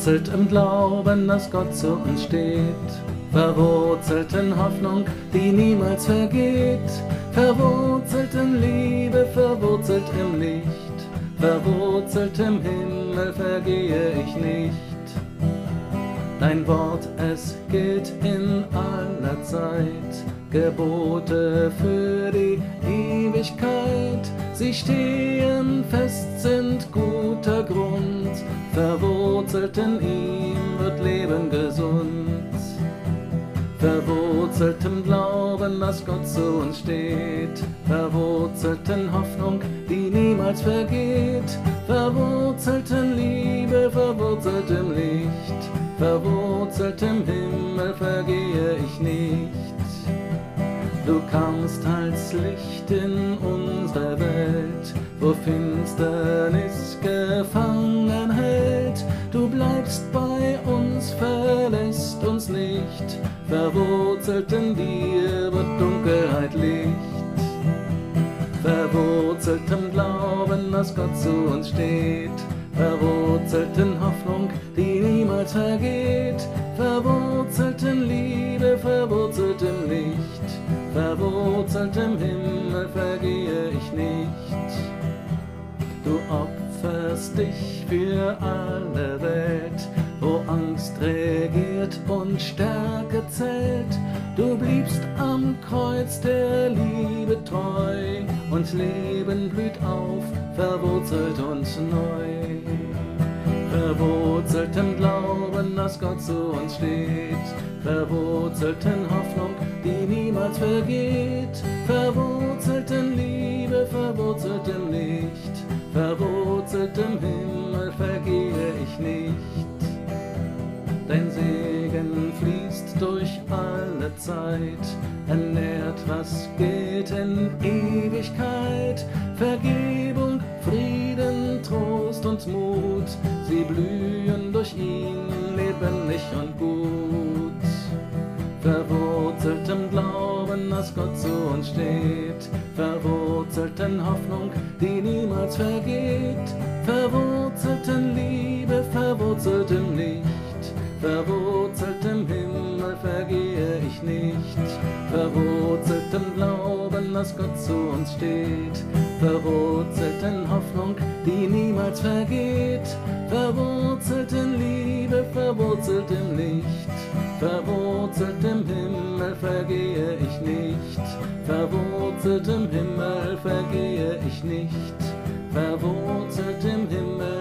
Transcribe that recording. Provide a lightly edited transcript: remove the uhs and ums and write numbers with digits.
Verwurzelt im Glauben, dass Gott zu uns steht, verwurzelt in Hoffnung, die niemals vergeht, verwurzelt in Liebe, verwurzelt im Licht, verwurzelt im Himmel vergehe ich nicht. Dein Wort, es gilt in aller Zeit, Gebote für die Ewigkeit. Sie stehen fest, sind guter Grund, verwurzelt in ihm wird Leben gesund. Verwurzelt im Glauben, dass Gott zu uns steht, verwurzelt in Hoffnung, die niemals vergeht, verwurzelt in Liebe, verwurzelt im Licht, verwurzelt im Himmel vergehe ich nicht. Du kamst als Licht in unsere Welt, wo Finsternis gefangen hält. Du bleibst bei uns, verlässt uns nicht, verwurzelt in dir wird Dunkelheit Licht. Verwurzelt im Glauben, dass Gott zu uns steht, verwurzelt in Hoffnung, die niemals vergeht, verwurzelt in Liebe, verwurzelt im Licht, verwurzelt im Himmel vergehe ich nicht. Du opferst dich für alle Welt, wo Angst regiert und Stärke zählt. Du bliebst am Kreuz der Liebe treu und Leben blüht auf, verwurzelt und neu. Verwurzelt im Glauben, dass Gott zu uns steht, verwurzelt in Hoffnung, die niemals vergeht, verwurzelt in Liebe, verwurzelt im Licht, verwurzelt im Himmel vergehe ich nicht. Dein Segen fließt durch alle Zeit, ernährt, was gilt in Ewigkeit. Vergebung, Frieden, Trost und Mut, sie blühen durch ihn lebendig und gut. Verwurzelt im Glauben, dass Gott zu uns steht, verwurzelt in Hoffnung, die niemals vergeht, verwurzelt in Liebe, verwurzelt im Licht, verwurzelt im Himmel vergehe ich nicht. Verwurzelt im Glauben, dass Gott zu uns steht, verwurzelt in Hoffnung, die niemals vergeht, verwurzelt in Liebe, verwurzelt im Licht, verwurzelt im Himmel vergehe ich nicht, verwurzelt im Himmel vergehe ich nicht, verwurzelt im Himmel